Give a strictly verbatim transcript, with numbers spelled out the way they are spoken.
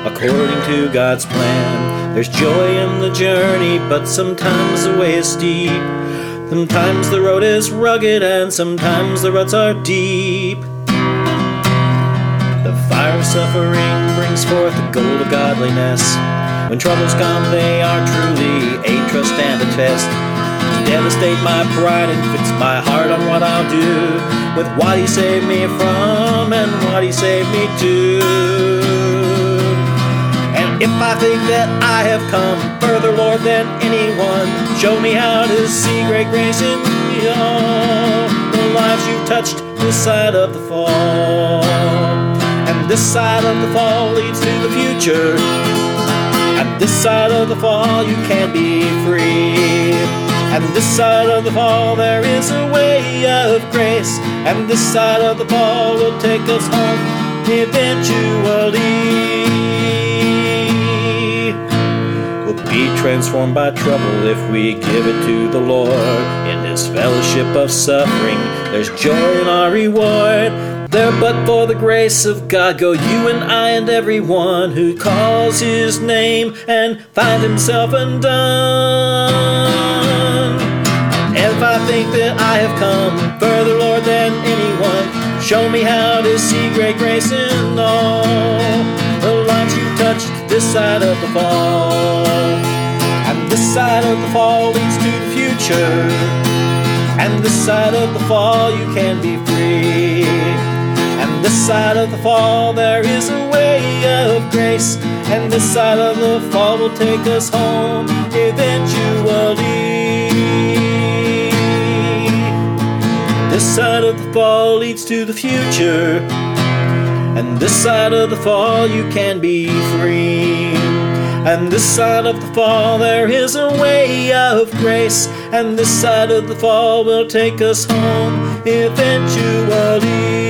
according to God's plan. There's joy in the journey, but sometimes the way is steep. Sometimes the road is rugged and sometimes the ruts are deep. The fire of suffering brings forth the gold of godliness. When troubles come, they are truly a trust and a test. To devastate my pride and fix my heart on what I'll do with what He saved me from and what He saved me to. And if I think that I have come further, Lord, than anyone, show me how to see great grace in all the lives You've touched this side of the fall. And this side of the fall leads to the future. And this side of the fall you can be free. And this side of the fall there is a way of grace. And this side of the fall will take us home eventually. We'll be transformed by trouble if we give it to the Lord. In His fellowship of suffering there's joy in our reward. There but for the grace of God go you and I and everyone who calls His name and find himself undone. And if I think that I have come further, Lord, than anyone, show me how to see great grace in all the lives You touched this side of the fall. And this side of the fall leads to the future. And this side of the fall you can be free. And this side of the fall there is a way of grace. And this side of the fall will take us home eventually. This side of the fall leads to the future. And this side of the fall you can be free. And this side of the fall there is a way of grace. And this side of the fall will take us home eventually.